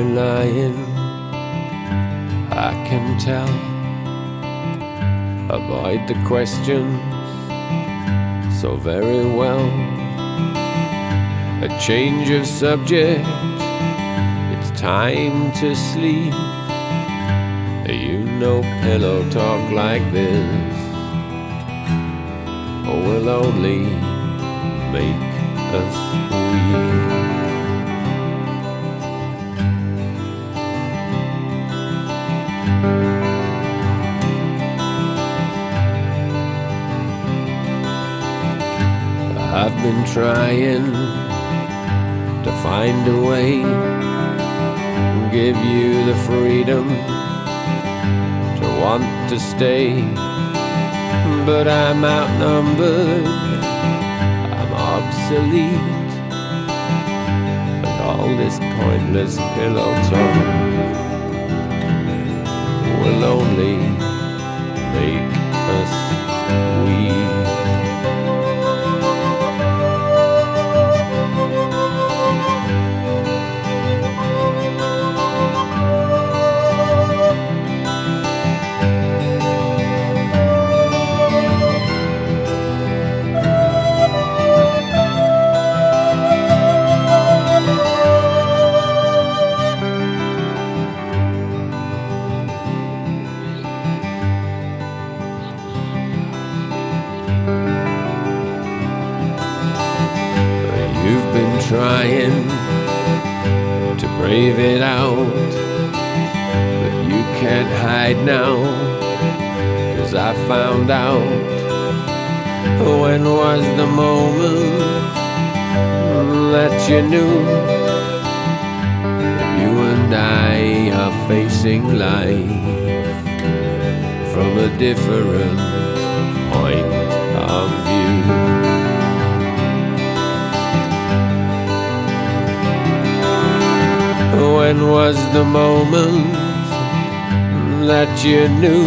you're lying, I can tell. Avoid the questions so very well. A change of subject, it's time to sleep. You know pillow talk like this will only make us weep. I've been trying to find a way, give you the freedom to want to stay, but I'm outnumbered, I'm obsolete, and all this pointless pillow talk will only make us weep. You've been trying to brave it out, but you can't hide now, 'cause I found out. When was the moment that you knew that you and I are facing life from a different point of view? When was the moment that you knew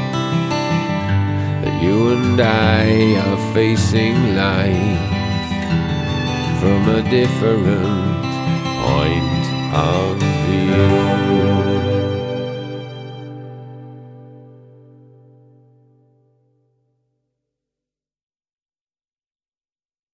that you and I are facing life from a different point of view?